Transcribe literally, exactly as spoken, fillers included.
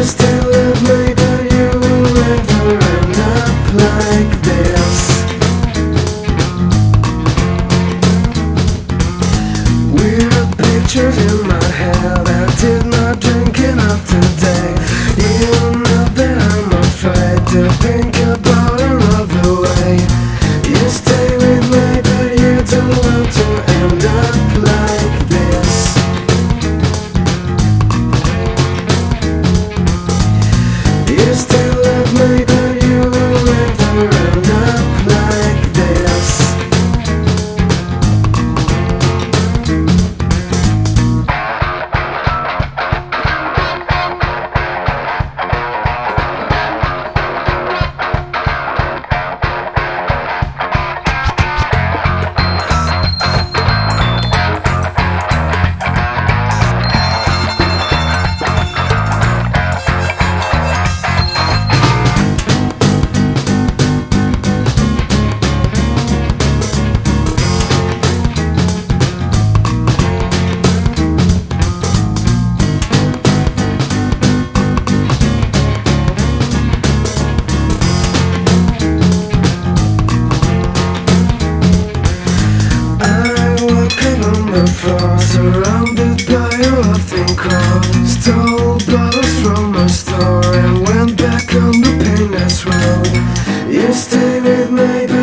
still love me, but you will never end up like this. Weird pictures in my head, I did not drink enough today. You know that I'm afraid to think about another way. You stay with me, but you don't want to end up like this. You still love me, but you will never end up like this. Surrounded by a laughing crowd, stole bottles from a store and went back on the painless road. You stay with me.